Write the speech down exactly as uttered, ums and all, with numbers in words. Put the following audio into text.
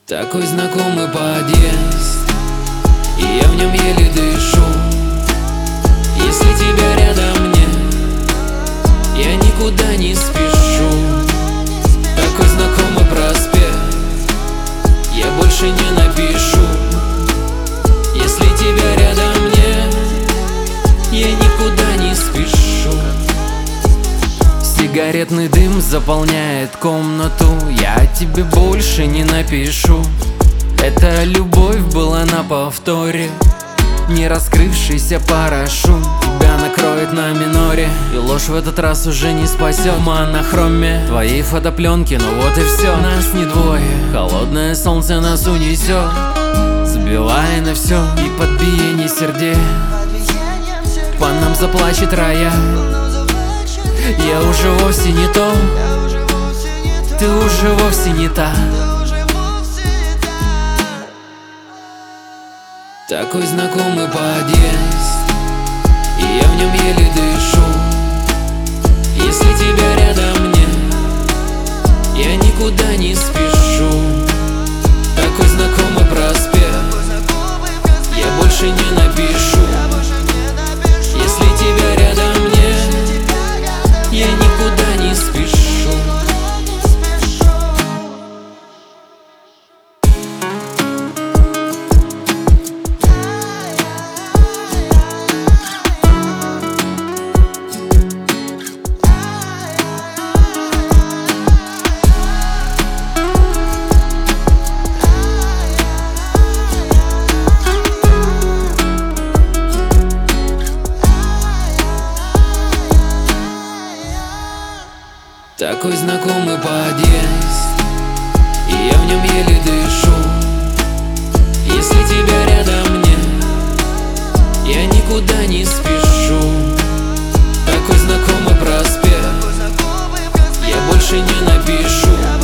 Такой знакомый подъезд, и я в нем еле дышу. Если тебя рядом нет, я никуда не спешу. Такой знакомый проспект, я больше не напишу. Если тебя рядом нет, я никуда не спешу. Сигаретный дым заполняет комнату, я тебе больше не напишу. Эта любовь была на повторе, не раскрывшийся парашют. Тебя накроет на миноре, и ложь в этот раз уже не спасет. В монохроме твоей фотопленки, ну вот и все. Нас не двое, холодное солнце нас унесет, забивая на все и под биение сердец. По нам заплачет рояль. Я уже вовсе не то, ты уже вовсе не та. Такой знакомый подъезд, и я в нем еле дышу. Если тебя рядом нет, я никуда не спешу. Такой знакомый проспект, я больше не напишу. Если тебя рядом нет, я никуда не спешу. Такой знакомый подъезд, и я в нем еле дышу. Если тебя рядом нет, я никуда не спешу. Такой знакомый проспект, я больше не напишу.